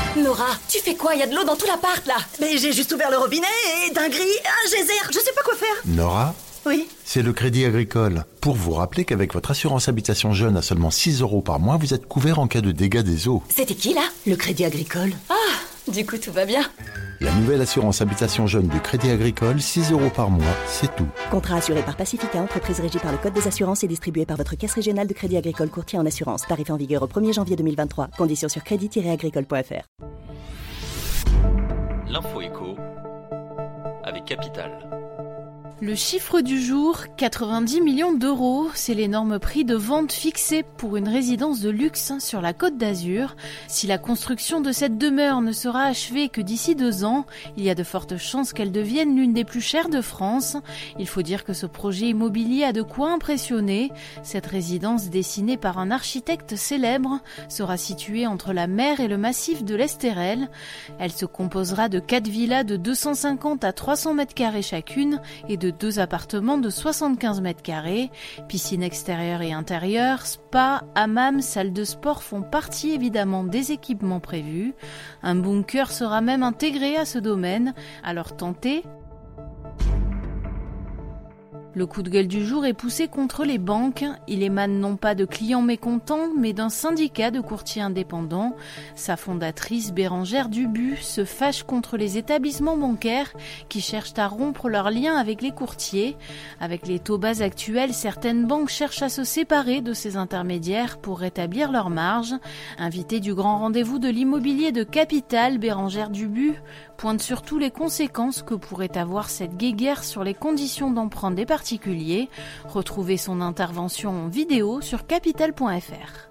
Nora, tu fais quoi? Il y a de l'eau dans tout l'appart, là. Mais j'ai juste ouvert le robinet et d'un gris, un geyser, je sais pas quoi faire. Nora ? Oui. C'est le Crédit Agricole. Pour vous rappeler qu'avec votre assurance habitation jeune à seulement 6 € par mois, vous êtes couvert en cas de dégâts des eaux. C'était qui, là? Le Crédit Agricole. Ah, du coup, tout va bien. La nouvelle assurance habitation jeune du Crédit Agricole, 6 € par mois, c'est tout. Contrat assuré par Pacifica, entreprise régie par le Code des assurances et distribué par votre caisse régionale de Crédit Agricole courtier en assurance. Tarif en vigueur au 1er janvier 2023. Conditions sur crédit-agricole.fr. L'info éco avec Capital. Le chiffre du jour, 90 millions d'euros, c'est l'énorme prix de vente fixé pour une résidence de luxe sur la Côte d'Azur. Si la construction de cette demeure ne sera achevée que d'ici 2 ans, il y a de fortes chances qu'elle devienne l'une des plus chères de France. Il faut dire que ce projet immobilier a de quoi impressionner. Cette résidence, dessinée par un architecte célèbre, sera située entre la mer et le massif de l'Estérel. Elle se composera de 4 villas de 250 à 300 mètres carrés chacune et de 2 appartements de 75 mètres carrés. Piscine extérieure et intérieure, spa, hammam, salle de sport font partie évidemment des équipements prévus. Un bunker sera même intégré à ce domaine. Alors tentez. Le coup de gueule du jour est poussé contre les banques. Il émane non pas de clients mécontents, mais d'un syndicat de courtiers indépendants. Sa fondatrice, Bérangère Dubu, se fâche contre les établissements bancaires qui cherchent à rompre leurs liens avec les courtiers. Avec les taux bas actuels, certaines banques cherchent à se séparer de ces intermédiaires pour rétablir leurs marges. Invitée du grand rendez-vous de l'immobilier de Capital, Bérangère Dubu pointe surtout les conséquences que pourrait avoir cette guéguerre sur les conditions d'emprunt des particuliers. Retrouvez son intervention en vidéo sur capital.fr.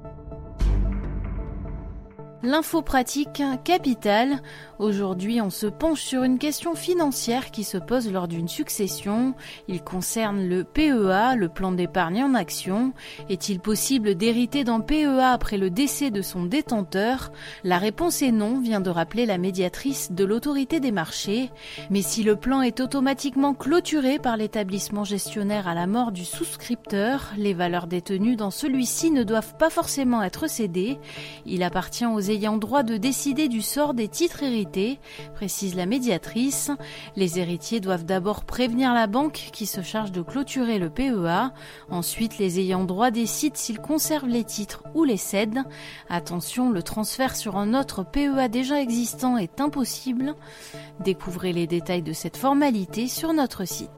L'info pratique Capital. Aujourd'hui, on se penche sur une question financière qui se pose lors d'une succession. Il concerne le PEA, le plan d'épargne en action. Est-il possible d'hériter d'un PEA après le décès de son détenteur? La réponse est non, vient de rappeler la médiatrice de l'autorité des marchés. Mais si le plan est automatiquement clôturé par l'établissement gestionnaire à la mort du souscripteur, les valeurs détenues dans celui-ci ne doivent pas forcément être cédées. Il appartient aux ayant droit de décider du sort des titres hérités, précise la médiatrice. Les héritiers doivent d'abord prévenir la banque qui se charge de clôturer le PEA. Ensuite, les ayants droit décident s'ils conservent les titres ou les cèdent. Attention, le transfert sur un autre PEA déjà existant est impossible. Découvrez les détails de cette formalité sur notre site.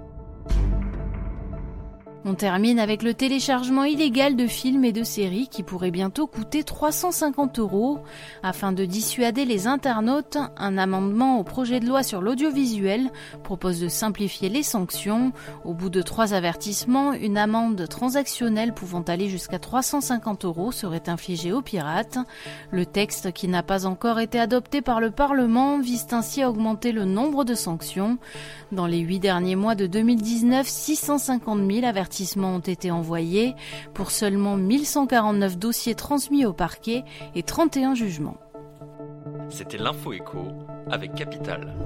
On termine avec le téléchargement illégal de films et de séries qui pourrait bientôt coûter 350 €. Afin de dissuader les internautes, un amendement au projet de loi sur l'audiovisuel propose de simplifier les sanctions. Au bout de 3 avertissements, une amende transactionnelle pouvant aller jusqu'à 350 € serait infligée aux pirates. Le texte, qui n'a pas encore été adopté par le Parlement, vise ainsi à augmenter le nombre de sanctions. Dans les 8 derniers mois de 2019, 650 000 avertissements ont été envoyés pour seulement 1149 dossiers transmis au parquet et 31 jugements. C'était l'info éco avec Capital.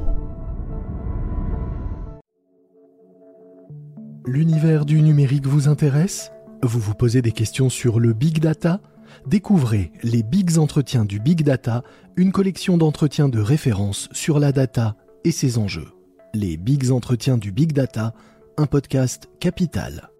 L'univers du numérique vous intéresse ? Vous vous posez des questions sur le Big Data ? Découvrez les Bigs Entretiens du Big Data, une collection d'entretiens de référence sur la data et ses enjeux. Les Bigs Entretiens du Big Data, un podcast Capital.